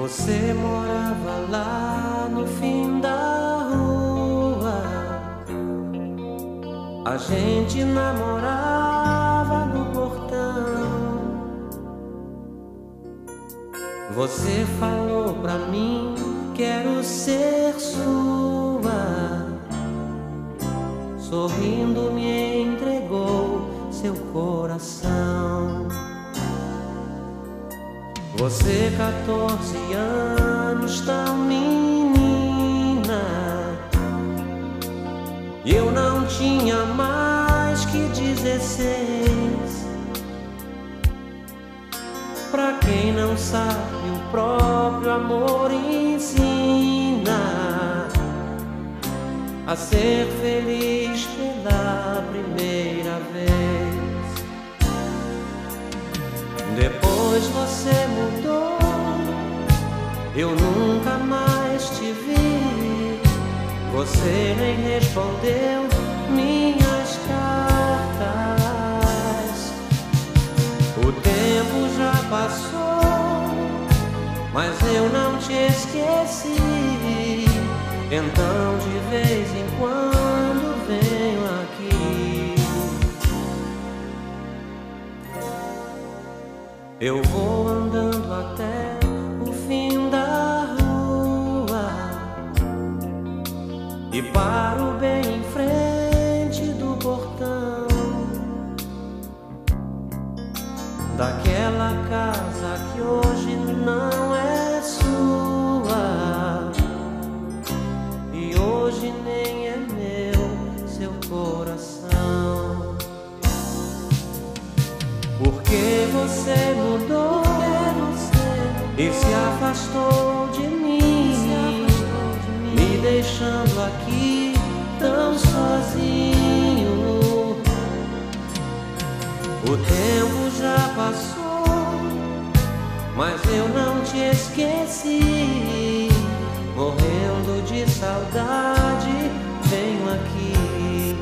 Você morava lá no fim da rua, a gente namorava no portão. Você falou pra mim, quero ser sua. Sorrindo me entregou seu coração. Você, 14 anos, tão menina, eu não tinha mais que 16. Pra quem não sabe, o próprio amor ensina a ser feliz pela primeira vez. Depois você mudou, eu nunca mais te vi. Você nem respondeu minhas cartas. O tempo já passou, mas eu não te esqueci. Então de vez em quando venho aqui. Eu vou andando até o fim da rua e paro bem em frente do portão daquela casa que hoje não é sua e hoje nem é meu, seu coração. Porque você mudou e se afastou de mim, me deixando aqui tão sozinho. O tempo já passou, mas eu não te esqueci. Morrendo de saudade, venho aqui.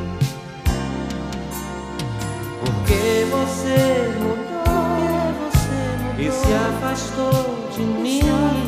Porque você mudou e se afastou de mim.